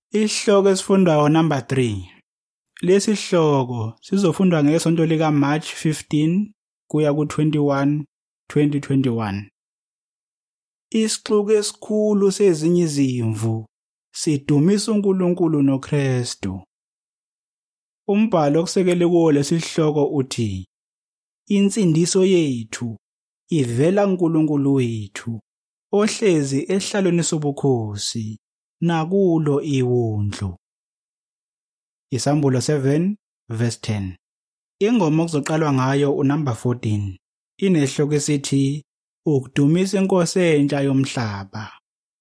Isihloko esifundwayo number 3. Lesi sihloko sizofundwa ngesonto lika March 15 kuya ku21 2021. Isixuku esikhulu sezinye izimvu sidumisa uNkulunkulu noKristu. Umbhalo okusekele kuwo lesi sihloko uthi insindiso yethu ivela kuNkulunkulu wethu ohlezi ehlalweni sobukhosi nakulo iwundlu. Isambulo 7 verse 10. Ingoma okuzoqalwa ngayo unumber 14 inesihloko esithi ukudumisa inkosi entsha yomhlaba.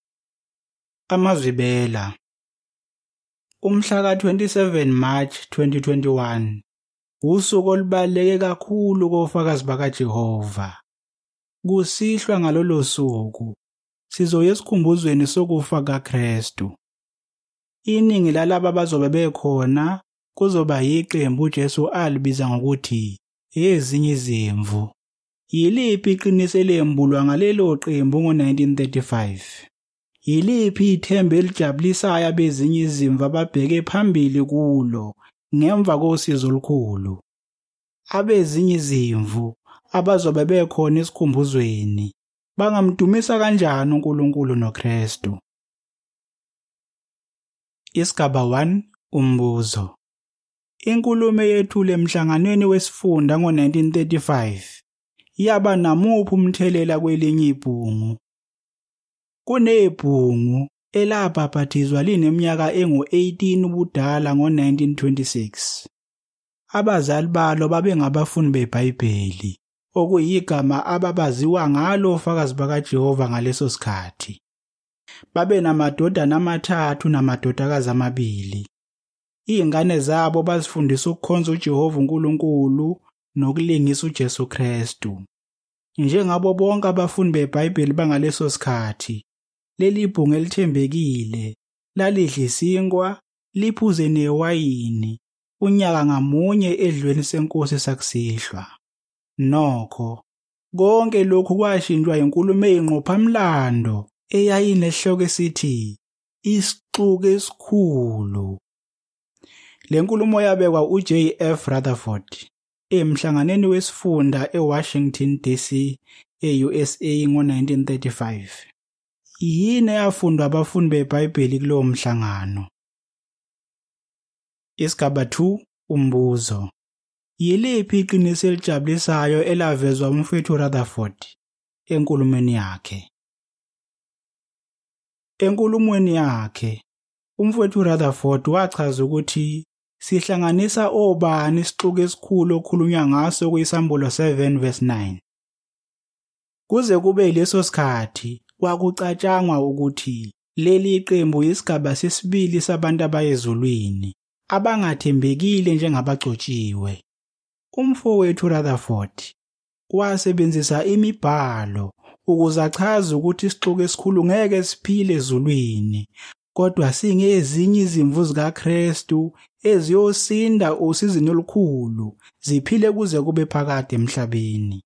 Amazwibela. Umhla ka-27 March 2021 usuku olubaluleke kakhulu kofakazi bakaJehova. Kusihlwa ngalolo suku sizoya esikhumbuzweni sokufa kaKristu. Iningi lalabo abazobe bekhona kuzoba yiqembu uJesu alibiza ngokuthi ezinye izimvu. Yiliphi iqiniso elembulwa ngalelo qembu ngo-1935? Yiliphi ithemba elijabulisayo abezinye izimvu ababheke phambili kulo ngemva kosizo olukhulu? Abezinye izimvu abazobe bekhona esikhumbuzweni bangamdumisa kanjani uNkulunkulu noKristu? Isigaba 1. Umbuzo. Inkulumo yethule emhlanganweni wesifunda ngo-1935 yaba namuphi umthelela kwelinye ibhungu? Kunebhungu elabhaphathizwa lineminyaka engu-18 ubudala ngo-1926. Abazali balo babengabafundi beBhayibheli, okuyigama ababaziwa ngalo ofakazi bakaJehova ngaleso sikhathi. Babenamadodana amathathu namadodakazi amabili. Izingane zabo bazifundisa ukukhonza uJehova uNkulunkulu nokulingisa uJesu Kristu. Njengabo bonke abafundi beBhayibheli bangaleso sikhathi, leli bhungu elithembekile lalidla isinkwa, liphuze newayini unyaka ngamunye edlweni senkosi sakusihlwa. Nokho konke lokhu kwashintshwa inkulumo eyinqophamlando eyayinesihloko esithi isixuku esikhulu. Le nkulumo yabekwa uJ.F. Rutherford emhlanganweni wesifunda eWashington DC e-USA ngo-1935. Yini eyafundwa abafundi beBhayibheli kulowo mhlangano? Isigaba 2. Umbuzo. Yiliphi iqiniso elijabulisayo elavezwa umfowethu Rutherford enkulumweni yakhe? Enkulumweni yakhe, umfowethu Rutherford wachaza ukuthi sihlanganisa obani isixuku esikhulu okhulunywa ngaso kuyisambulo 7 verse 9. Kuze kube leso sikhathi kwakucatshangwa ukuthi leli iqembu isigaba sesibili sabantu abayezulwini abangathembekile njengabagcotshiwe. Umfowethu Rutherford wasebenzisa imibhalo ukuze achaze ukuthi isixuku esikhulu ngeke siphile ezulwini, kodwa singezinye izimvu zikaKristu eziyosinda usizini olukhulu ziphile kuze kube phakade emhlabeni.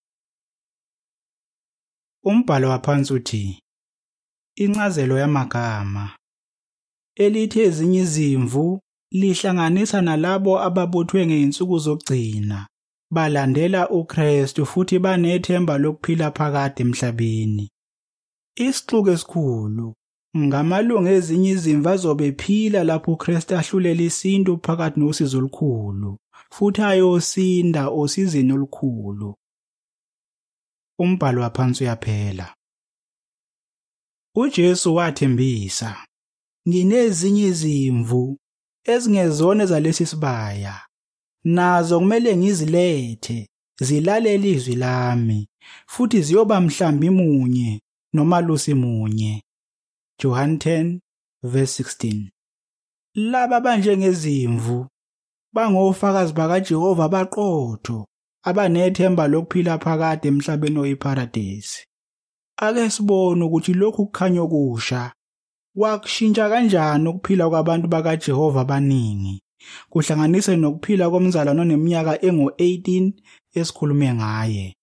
Umbhalo waphansi uthi incazelo yamagama elithi ezinye izimvu lihlanganisa nalabo ababuthwe ngeinsuku zokugcina balandela uKristu futhi banethemba lokuphila phakade emhlabeni. Isixuku esikhulu ngamalungu ezinye izimvu azobephila lapho uKristu ahlulela isintu phakathi nosizo olukhulu futhi ayosinda osizini olukhulu. Umbhalo waphansi uyaphela. uJesu wathembisa, nginezinye izimvu ezingezona zalesi sibaya, nazo kumele ngizilethe zilalele izwi lami futhi ziyoba mhlambi munye nomalusi munye. John 10 verse 16. Laba banjengezimvu bangofakazi bakaJehova baqotho abanethemba lokuphila phakade emhlabeni oyiparadesi. Ake sibone ukuthi lokhu kukhanya okusha kwakushintsha kanjani ukuphila kwabantu bakaJehova abaningi, kuhlanganise nokuphila komzalwane oneminyaka engu-18 esikhulume ngaye.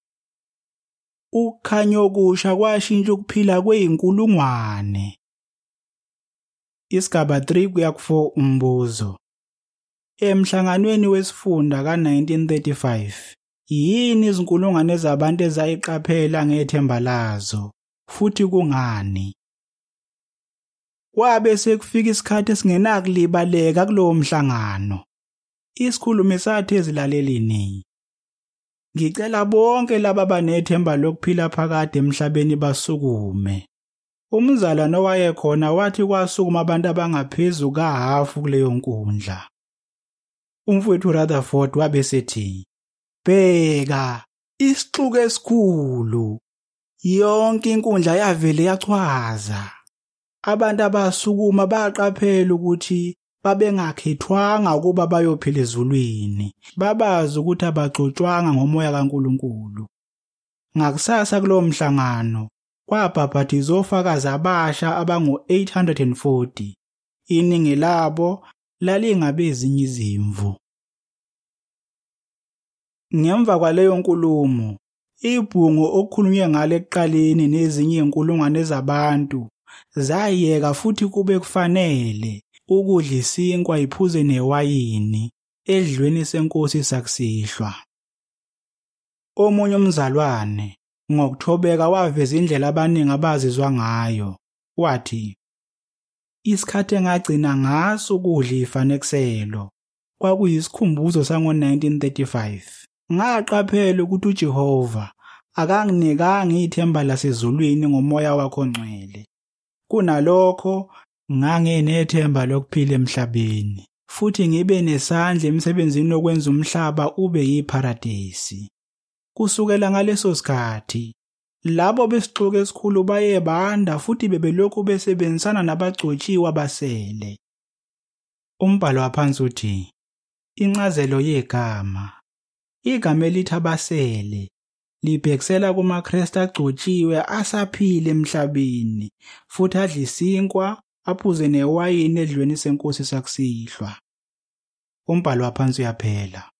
Ukukhanya okusha kwashintsha ukuphila kweyinkulungwane. Isigaba 3 kuya ku4 umbuzo. Emhlanganweni wesifunda ka-1935, yini izinkulungwane zabantu ezayiqaphela ngethemba lazo, futhi kungani? Kwabe sekufika isikhathi esingenakulibaleka kulowo mhlangano. Isikhulumi sathi ezilalelini, ngicela bonke laba abanethemba lokuphila phakade emhlabeni basukume. Umzalwane owayekhona wathi kwasukuma abantu abangaphezu kahafu kuleyo nkundla. Umfowethu Rutherford wabesethi, "Bheka, isixuku esikhulu. Yonke inkundla yavele yachwaza. Abantu abasukuma baqaphela ukuthi babengakhethwanga ukuba bayophila ezulwini. Babazi ukuthi abagcotshwanga ngomoya kaNkulunkulu. Ngakusasa kulowo mhlangano kwabhabhathizwa ofakazi abasha abangu-840. Iningi labo lalingabezinye izimvu." Ngemva kwaleyo nkulumo, ibhungu okukhulunywe ngalo ekuqaleni nezinye inkulungwane zabantu zayeka futhi kube kufanele ukudla isinkwa iphuze newayini edlweni senkosi sakusihlwa. Omunye umzalwane ngokuthobeka waveza indlela abaningi abazizwa ngayo. Wathi, "Isikhathi engagcina ngaso ukudla ifanekiselo kwakuyisikhumbuzo sango-1935. Ngaqaphela ukuthi uJehova akanginikanga ithemba lasezulwini ngomoya wakho ngcwele. Kunalokho, nganginethemba lokuphila emhlabeni, futhi ngibe nesandla emsebenzini wokwenza umhlaba ube yipharadesi." Kusukela ngaleso sikhathi, labo besixuku esikhulu baye banda futhi bebelokhu besebenzisana nabagcotshiwe abasele. Umbhalo waphansi uthi, incazelo yegama. Igama elithi abasele libhekisela kumaKristu agcotshiwe asaphila emhlabeni futhi adla isinkwa aphuze newayini edlweni senkosi sakusihlwa. Umbhalo waphansi uyaphela.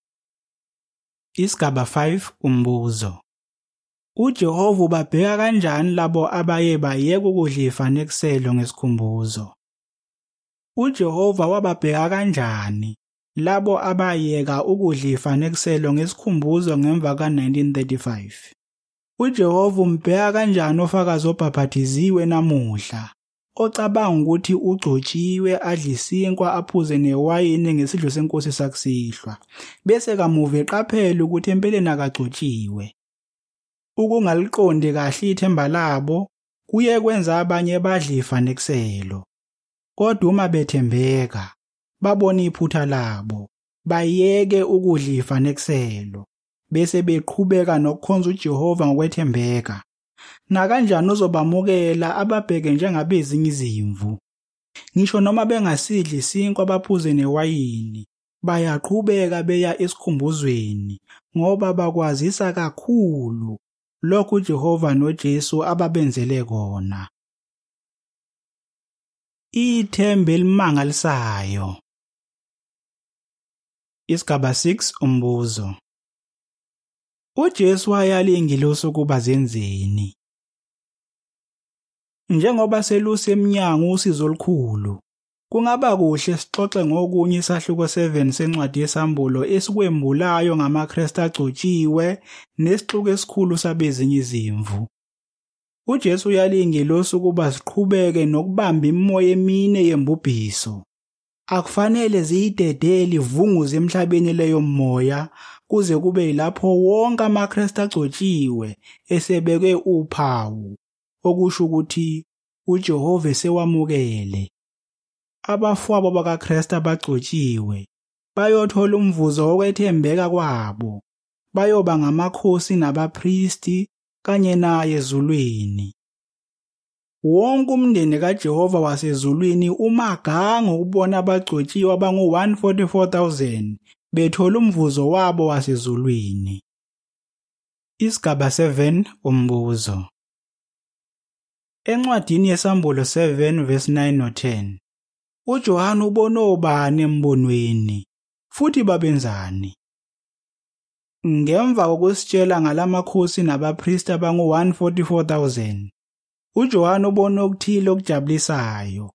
Isigaba 5 umbuzo. uJehova ubabheka kanjani labo abaye bayeka ukudla ifanekiselo ngesikhumbuzo? uJehova wababheka kanjani labo abayeka ukudla ifanekiselo ngesikhumbuzo ngemva ka-1935? uJehova umbheka kanjani ofakazi obhabhathiziwe namuhla ocabanga ukuthi ugcotshiwe adla isinkwa aphuze newayini ngesidlo senkosi sakusihlwa, bese kamuva eqaphela ukuthi empeleni akagcotshiwe? Ukungaliqondi kahle ithemba labo kuye kwenza abanye badla ifanekiselo. Kodwa uma bethembeka, babona iphutha labo, bayeke ukudla ifanekiselo, bese beqhubeka nokukhonza uJehova ngokwethembeka, nakanjani uzobamukela ababheke njengabezinye izimvu? Ngisho noma bengasidli isinkwa baphuze newayini, bayaqhubeka beya esikhumbuzweni ngoba bakwazisa kakhulu lokhu uJehova noJesu ababenzele kona. Ithemba elimangalisayo. Isigaba 6 umbuzo. uJesu wayala ingilosi ukuba zenzeni? Njengoba seluse eminyango usizo olukhulu, kungaba kuhle sixoxe ngokunye isahluko 7 sencwadi yesambulo esikwembulayo ngamaKristu agcotshiwe nesixuku esikhulu sabezinye izimvu. uJesu uyala ingilosi ukuba siqhubeke nokubamba imimoya emine yembubhiso. Akufanele ziyidedele ivunguze emhlabeni leyo moya kuze kube yilapho wonke amaKristu agcotshiwe esebekwe uphawu, okusho ukuthi uJehova sewamukele. Abafowabo bakaKristu abagcotshiwe bayothola umvuzo wokwethembeka kwabo, bayoba ngamakhosi nabapristi kanye naye ezulwini. Wonke umndeni kaJehova wasezulwini umaganga ukubona abagcotshiwe abangu-144,000 bethola umvuzo wabo wasezulwini. Isigaba 7 umbuzo. Encwadini yesambulo 7 verse 9 no-10, uJohane ubone obani embonweni, futhi babenzani? Ngemva kokusitshela ngalamakhosi nabapristi abangu-144,000, uJohane ubone okuthile okujabulisayo.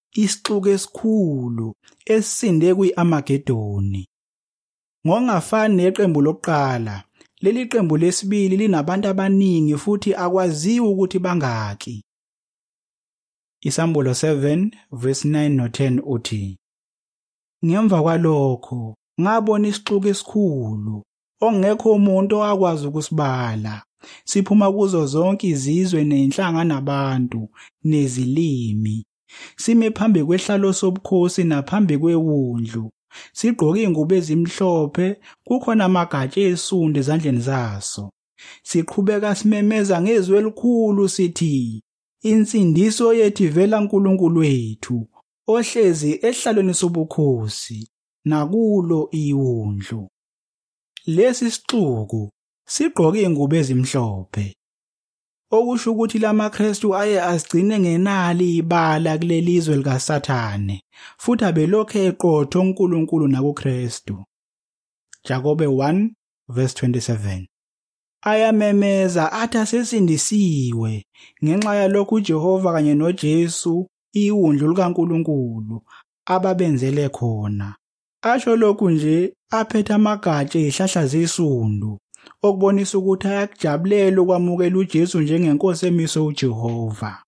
isixuku esikhulu esisinde kwi-Amagedoni. Ngokungafani neqembu lokuqala, leli qembu lesibili linabantu abaningi futhi akwaziwa ukuthi bangaki. Isambulo 7 verse 9 no-10 uthi, ngemva kwalokho ngabona isixuku esikhulu ongekho umuntu owakwazi ukusibala. Siphuma kuzo zonke izizwe nenhlanga nabantu nezilimi. Sime phambi kwehlalo sobukhosi naphambi kwewundlu. Sigqoke ingubo ezimhlophe, kukhona amagatsha esundu ezandleni zaso. Siqhubeka simemeza ngezwi elikhulu sithi, insindiso yethu ivela kuNkulunkulu wethu, ohlezi ehlalweni sobukhosi, nakulo iwundlu. Lesi sixuku sigqoke ingubo ezimhlophe, okusho ukuthi lamaKristu aye azigcine ngenali ibala kulelizwe likaSathane, futhi abelokhu eqotho uNkulunkulu nakuKristu. Jakobe 1 verse 27. Ayamemeza athi asesindisiwe ngenxa yalokhu uJehova kanye noJesu iwundlu likaNkulunkulu ababenzele khona. Asho lokhu nje aphethe amagatsha ezihlahla zesundu, okubonisa ukuthi ayakujabulela ukwamukela uJesu njengenkosi emiswe uJehova.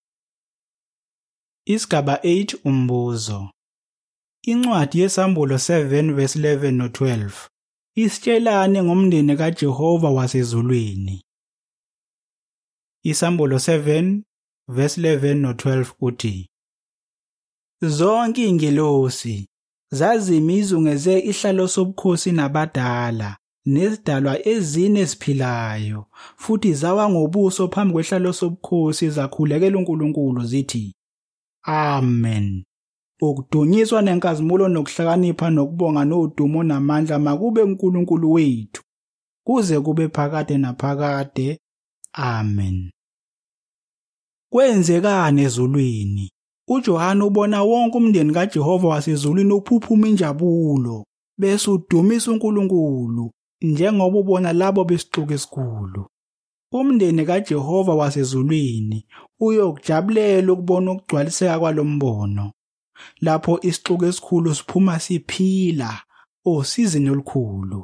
Isigaba 8 umbuzo. Incwadi yesambulo 7 verse 11 no-12 isitshelane ngomndeni kaJehova wasezulwini. Isambulo 7 verse 11 no-12 uthi, zonke ingelosi zazima izungeze ihlalo sobukhosi nabadala nezidalwa ezine eziphilayo, futhi zawa ngobuso phambi kwehlalo sobukhosi zakhulekela uNkulunkulu zithi, Amen. Ukudunyiswa nenkazimulo nokuhlakanipha nokubonga nodumo namandla makube uNkulunkulu wethu, kuze kube phakade naphakade. Amen. Kwenzekani ezulwini? uJohane ubona wonke umndeni kaJehova wasezulwini uphuphuma injabulo, bese udumisa uNkulunkulu, njengoba ubona labo besixuku esikhulu. Umndeni kaJehova wasezulwini uyokujabulela ukubona ukugcwaliseka kwalombono, lapho isixuku esikhulu siphuma siphila osizini olukhulu.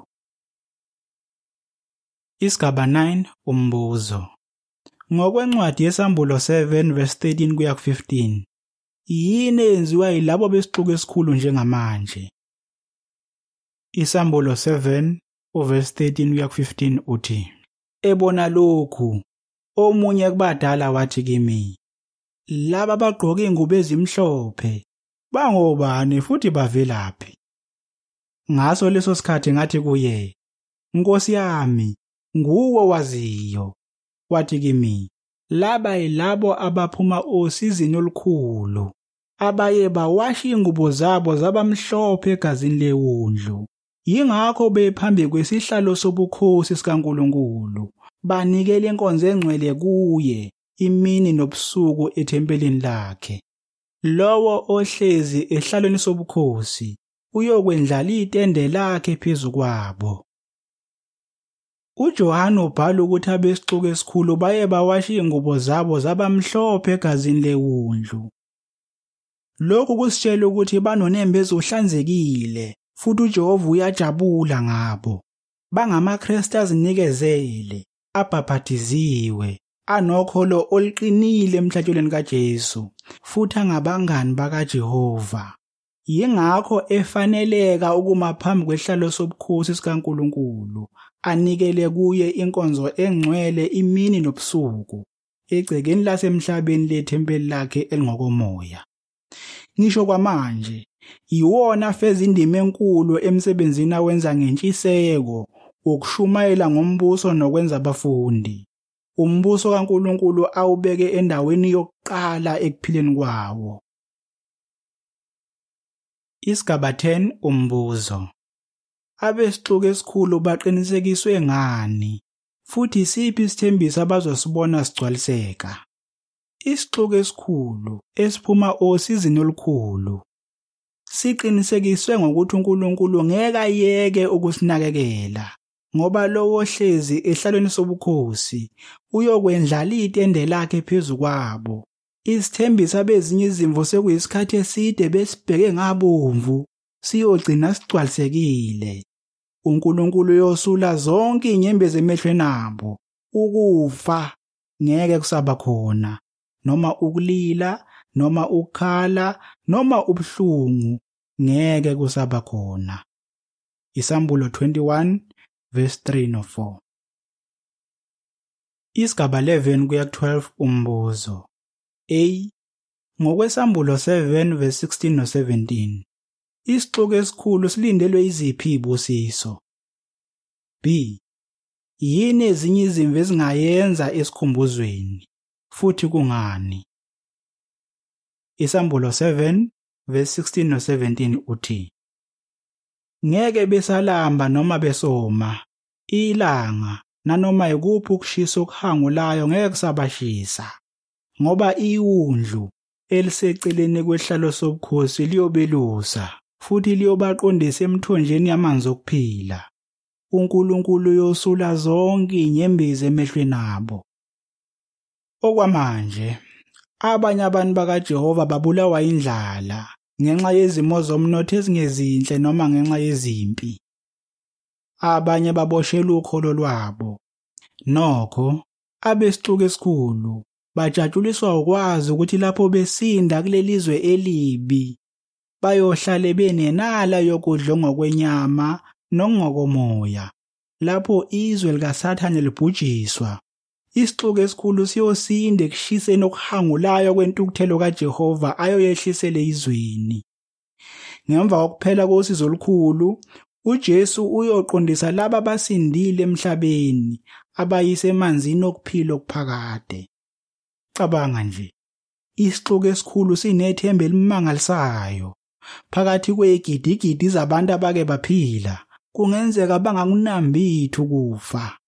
Isigaba 9 umbuzo. Ngokwencwadi yesambulo 7 verse 13 kuya ku15, yini enziwa yilabo besixuku esikhulu njengamanje? Isambulo 7 verse 13 kuya ku15 uthi, ebona lokhu, omunye kubadala wathi kimi, laba bagqoke ingubo ezimhlophe bangobani futhi bavelaphi? Ngaso leso sikhathi ngathi kuye, Nkosi yami, nguwe waziyo. Wathi kimi, laba yilabo abaphuma osizini olukhulu, abaye bawasha ingubo zabo zabamhlophe egazini lewundlu. Yingakho bephambi kwesihlalo sobukhosi sikaNkulunkulu, banikela inkonzo engcwele kuye imini nobusuku ethempelini lakhe. Lowo ohlezi ehlalweni sobukhosi uyokwendlala itende lakhe phezu kwabo. uJohane ubhala ukuthi abesixuku esikhulu baye bawasha ingubo zabo zabamhlophe egazini lewundlu. Lokhu kusitshela ukuthi banonembe ezohlanzekile, futhi uJehova uyajabula ngabo. BangamaKristu azinikezele, abhaphathiziwe, anokholo oluqinile emhlatshelweni kaJesu, futhi angabangani bakaJehova. Yingakho efaneleka ukuma phambi kwehlalo sobukhosi sikaNkulunkulu, anikele kuye inkonzo engcwele imini nobusuku, egcekeni lasemhlabeni lethempeli lakhe elingokomoya. Ngisho kwamanje, yiwona afeza indima enkulu emsebenzini awenza ngentshiseko wokushumayela ngombuso nokwenza abafundi. Umbuso kaNkulunkulu awubeke endaweni yokuqala ekuphileni kwawo. Isigaba 10 umbuzo. Abesixuku esikhulu baqinisekiswe ngani, futhi isiphi isithembiso abazosibona sigcwaliseka? Isixuku esikhulu esiphuma osizini olukhulu siqinisekiswe ngokuthi uNkulunkulu ngeke ayeke ukusinakekela, ngoba lowo ohlezi ehlalweni sobukhosi uyokwendlala itende lakhe phezu kwabo, Isithembiso abezinye izimvu sekuyisikhathi eside besibheke ngabomvu siyogcina sigcwalisekile. uNkulunkulu uyosula zonke inyembezi emehlweni abo. Ukufa ngeke kusaba khona, noma ukulila, noma ukukhala, noma ubuhlungu ngeke kusaba khona. Isambulo 21 verse 3 no 4. Isigaba 11 kuya 12 umbuzo. A. Ngokwesambulo 7 verse 16 no 17. Isixuku esikhulu silindelwe iziphi izibusiso? B. Yini ezinye izimvu ezingayenza esikhumbuzweni, futhi kungani? Isambulo 7 verse 16 no 17 uthi: Ngeke besalamba noma besoma, ilanga nanoma ikuphi ukushisa okuhangulayo ngeke kusabashisa, ngoba iwundlu eliseceleni kwehlalo sobukhosi liyobelusa futhi liyobaqondisa emthonjeni yamanzi okuphila. uNkulunkulu uyosula zonke inyembezi emehlweni abo. Okwamanje abanye abantu bakaJehova babulawa indlala ngenxa yezimo zomnotho ezingezinhle noma ngenxa yezimpi. Abanye baboshelwa ukholo lwabo. Nokho abesixuku esikhulu bajatshuliswa ukwazi ukuthi lapho besinda kulelizwe elibi bayohlale benenala yokudla ngokwenyama nongokomoya. Lapho izwe likaSathane libhujiswa, isixuku esikhulu siyosinda ekushiseni okuhangulayo kwentukuthelo kaJehova ayoyehlisele izweni. Ngemva kokuphela kosizo olukhulu, uJesu uyoqondisa laba abasindile emhlabeni abayise emanzini okuphila okuphakade. Cabanga nje, isixuku esikhulu sinethemba elimangalisayo. Phakathi kwegidigidi zabantu abake baphila, kungenzeka bangakunambitha ukufa.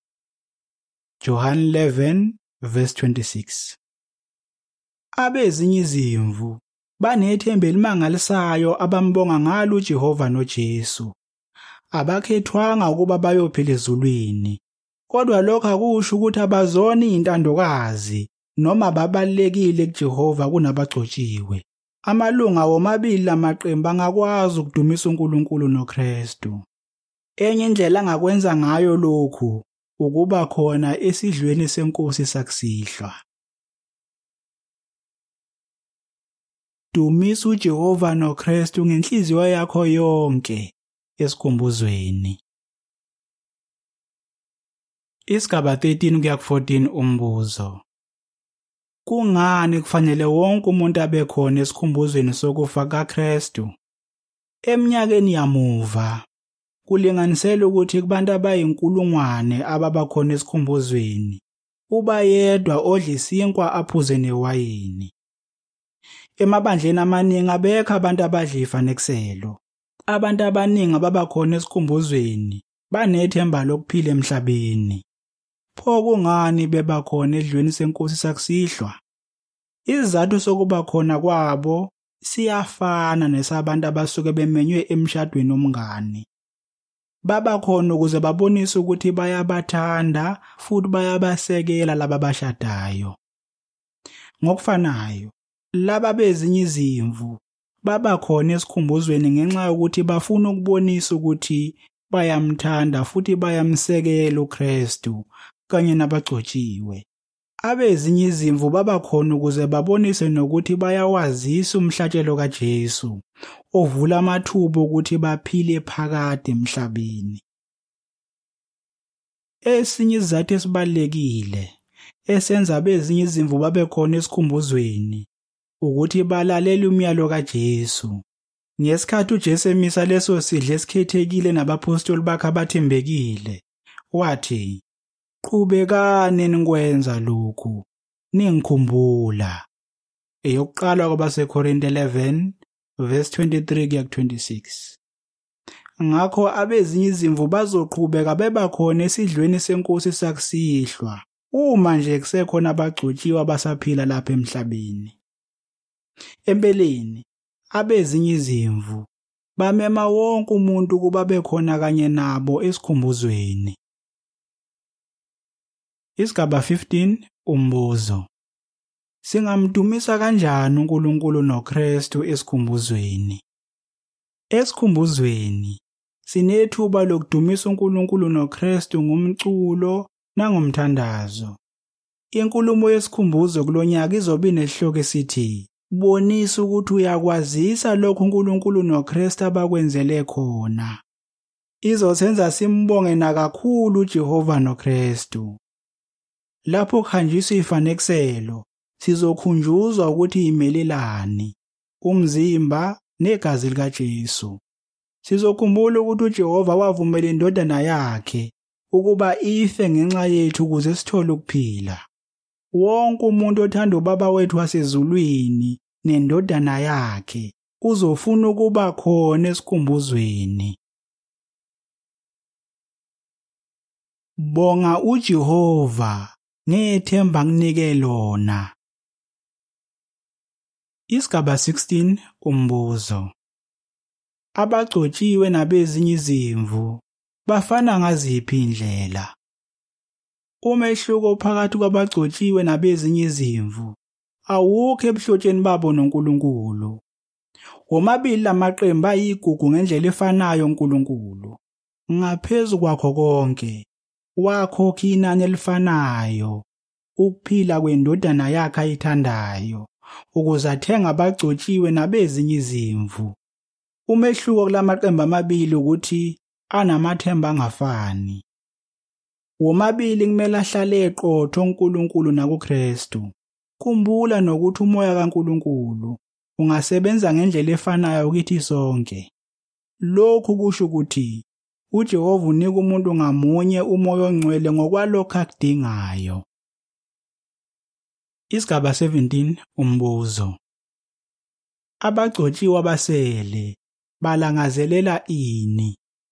John 11 verse 26. Abezinye izimvu banethemba elimangalisayo abambonga ngalo uJehova noJesu. Abakhethwanga ukuba bayophila ezulwini, kodwa lokho akusho ukuthi abazoni intandokazi noma babalekile kuJehova kunabagcotshiwe. Amalunga womabili lamaqembu angakwazi ukudumisa uNkulunkulu noKristu. Enye indlela angakwenza ngayo lokhu ukuba khona esidlweni senkosi sakusihlwa. Dumisa uJehova noKristu ngenhliziyo yakho yonke esikhumbuzweni. Isigaba 13 kuya 14 umbuzo. Kungani kufanele wonke umuntu abe khona esikhumbuzweni sokufa kaKristu? Eminyakeni yamuva kulinganisela ukuthi kubantu abayinkulungwane ababakhona esikhumbuzweni, ubayedwa odla isinkwa aphuze newayini. Emabandleni amaningi abekho abantu abadla ifanekiselo. Abantu abaningi ababakhona esikhumbuzweni banethemba lokuphila emhlabeni. Pho kungani bebakhona edlweni senkosi sakusihlwa? Isizathu sokuba khona kwabo siyafana nesabantu abasuke bemenywe emshadweni omngane. Babakhona ukuze babonise ukuthi bayabathanda futhi bayabasekela laba bashadayo. Ngokufanayo, laba bezinye izimvu babakhona esikhumbuzweni ngenxa yokuthi bafuna ukubonisa ukuthi bayamthanda futhi bayamsekela uKristu kanye nabagcotshiwe. Abezinye izimvu babakhona ukuze babonise nokuthi bayawazisa umhlatshelo kaJesu ovula amathuba ukuthi baphile phakade emhlabeni. Esinye isizathu esibalekile esenza abezinye izimvu babekhona esikhumbuzweni ukuthi balalele umyalo kaJesu. Ngesikhathi uJesu emisa leso sidle esikhethekile nabapostoli bakhe abathembekile, wathi, "Qhubekani nikwenza lokhu, ningikhumbula." Eyokuqala kwabaseKorinte 11 verse 23 kuya 26. Ngakho abezinye izimvu bazoqhubeka bebakhona esidlweni senkosi sakusihlwa uma nje kusekhona abagcotshiwe abasaphila lapha emhlabeni. Empeleni, abezinye izimvu bamema wonke umuntu ukuba bekhona kanye nabo esikhumbuzweni. Isigaba 15 umbuzo. Singamdumisa kanjani uNkulunkulu noKristu esikhumbuzweni? Esikhumbuzweni sinethuba lokudumisa uNkulunkulu noKristu ngomculo nangomthandazo. Inkulumo yesikhumbuzo kulonyaka izobe inesihloko esithi bonisa ukuthi uyakwazisa lokho uNkulunkulu noKristu abakwenzele khona. Izosenza simbonge nakakhulu uJehova noKristu. Lapho kuhanjiswa ifanekiselo sizokhunjuzwa ukuthi imelelani, umzimba negazi likaJesu. Sizokhumbula ukuthi uJehova wavumela indodana yakhe ukuba ife ngenxa yethu ukuze sithole ukuphila. Wonke umuntu othanda ubaba wethu wasezulwini nendodana yakhe uzofuna ukuba khona esikhumbuzweni. Bonga uJehova ngethemba nginike lona. Isigaba 16 umbuzo. Abagcotshiwe nabezinye izimvu bafana ngaziphi indlela? Umehluko phakathi kwabagcotshiwe nabezinye izimvu awukho ebuhlotsheni babo noNkulunkulu. Womabili lamaqembu ayigugu ngendlela efanayo uNkulunkulu. Ngaphezu kwakho konke wakhokha inani elifanayo ukuphila kwendodana yakhe ayithandayo ukuze athenga abagcotshiwe nabezinye izimvu. Umehluko kulamaqembu amabili ukuthi anamathemba angafani. Womabili kumele ahlale eqotho uNkulunkulu nakuKristu. Khumbula nokuthi umoya kaNkulunkulu ungasebenza ngendlela efanayo kithi sonke. Lokhu kusho ukuthi uJehova unika umuntu ngamunye umoya ongcwele ngokwalokho akudingayo. Isigaba 17 umbuzo. Abagcotshiwe abasele balangazelela ini?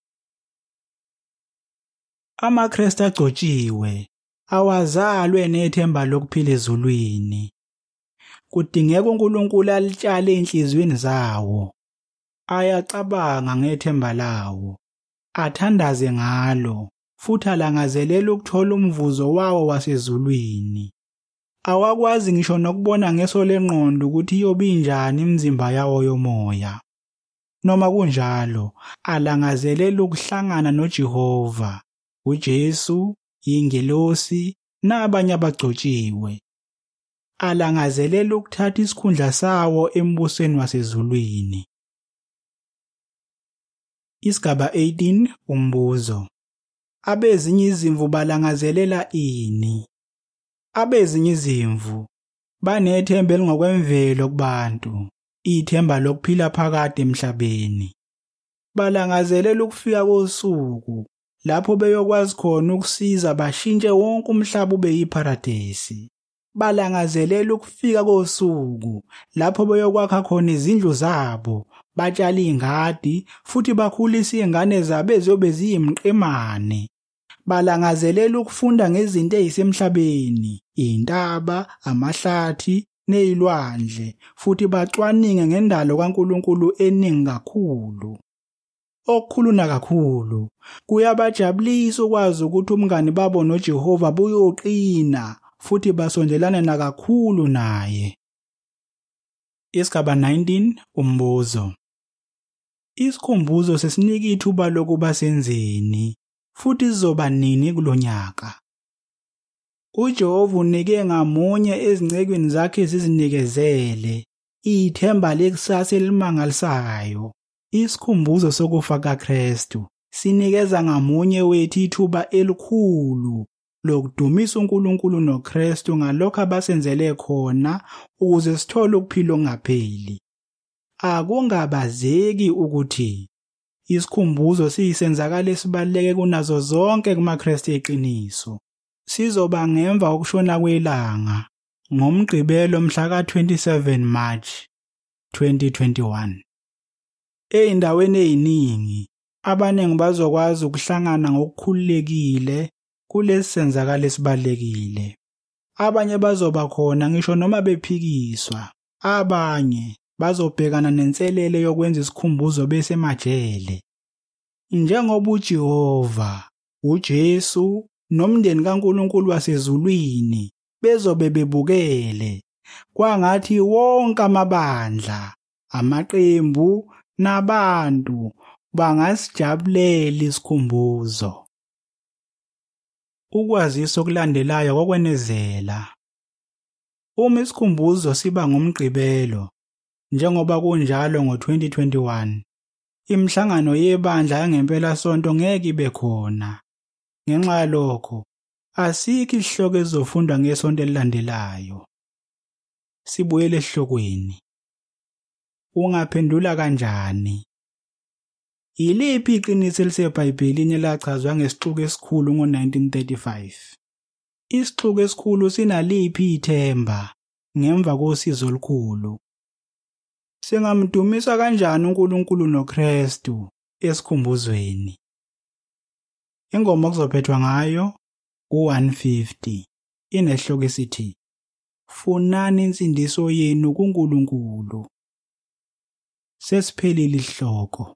AmaKristu agcotshiwe awazalwe nethemba lokuphila ezulwini. Kudingeka uNkulunkulu alitshale enhliziyweni zawo. Ayacabanga ngethemba lawo, athandaze ngalo, futhi alangazelele ukuthola umvuzo wawo wasezulwini. Awakwazi ngisho nokubona ngeso lengqondo ukuthi iyobe injani imizimba yawo yomoya. Noma kunjalo, alangazelele ukuhlangana noJehova, uJesu, ingelosi nabanye abagcotshiwe. Alangazelele ukuthatha isikhundla sawo embusweni wasezulwini. Isigaba 18 umbuzo. Abezinye izimvu balangazelela ini? Abezinye izimvu banethemba elingokwemvelo kubantu, ithemba lokuphila phakade emhlabeni. Balangazelela ukufika kosuku lapho beyokwazi khona ukusiza bashintshe wonke umhlaba ube yiparadesi. Balangazelela ukufika kosuku lapho beyokwakha khona izindlu zabo, batshale ingadi futhi bakhulise izingane zabo eziyobe ziyimqemane. Balangazelela ukufunda ngezinto ezisemhlabeni, intaba, amahlathi nezilwandle, futhi bacwaninge ngendalo kaNkulunkulu eningi kakhulu. Okukhulu nakakhulu, kuyabajabulisa ukwazi ukuthi umngane babo noJehova buyoqina futhi basondelane nakakhulu naye. Isigaba 19 umbuzo. Isikhumbuzo sesinika ithuba lokuba senzeni futhi sizoba nini kulonyaka? uJehova unike ngamunye ezincekweni zakhe ezizinikezele ithemba lekusasa elimangalisayo. Isikhumbuzo sokufa kaKristu sinikeza ngamunye wethu ithuba elikhulu lokudumisa uNkulunkulu noKristu ngalokho abasenzele khona ukuze sithole ukuphila okungapheli. Akungabazeki ukuthi isikhumbuzo siyisenzakalo esibaluleke kunazo zonke kumaKristu eqiniso. Sizoba ngemva kokushona kwelanga ngomgqibelo mhla ka-27 March 2021. Ey'ndaweni ey'ningi abaningi bazokwazi ukuhlangana ngokukhululekile kulesi senzakalo esibalulekile. Abanye bazoba khona ngisho noma bephikiswa. Abanye bazobhekana nenselele yokwenza isikhumbuzo besemajele. Njengoba uJehova, uJesu nomndeni kaNkulunkulu wasezulwini bezobe bebukele, Kwangathi wonke amabandla, amaqembu nabantu bangasijabulela isikhumbuzo. Ukwazisa okulandelayo kokwenezela. Uma isikhumbuzo siba ngumgqibelo, njengoba kunjalo ngo-2021, imihlangano yebandla yangempelasonto ngeke ibe khona. Ngenxa yalokho, asikho isihloko ezizofundwa ngesonto elilandelayo. Sibuyele esihlokweni. Ungaphendula kanjani? Yiliphi iqiniso eliseBhayibhelini elachazwa ngesixuku esikhulu ngo-1935? Isixuku esikhulu sinaliphi ithemba ngemva kosizo olukhulu? Singamdumisa kanjani uNkulunkulu noKristu esikhumbuzweni? Ingoma okuzophethwa ngayo u-150 inesihloko esithi Funani insindiso yenu kuNkulunkulu. Sesiphelile isihloko.